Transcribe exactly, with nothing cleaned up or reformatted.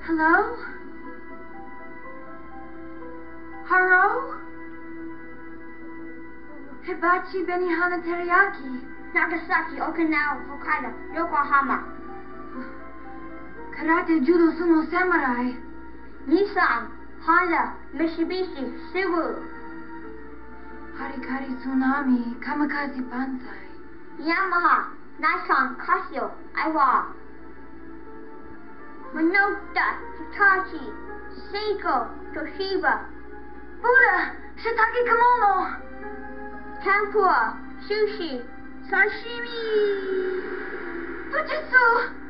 Hello? Haro? Hibachi Benihana Teriyaki. Nagasaki, Okinawa, Hokkaido, Yokohama. Karate, Judo, Sumo, Samurai. Nissan, Honda, Mitsubishi, Subaru. Harikari, Tsunami, Kamikaze, Banzai. Yamaha, Nikon, Casio, Aiwa. Minolta, Hitachi, Seiko, Toshiba. Buddha, Shiitake Kimono. Tempura, Sushi, Sashimi. Fujitsu.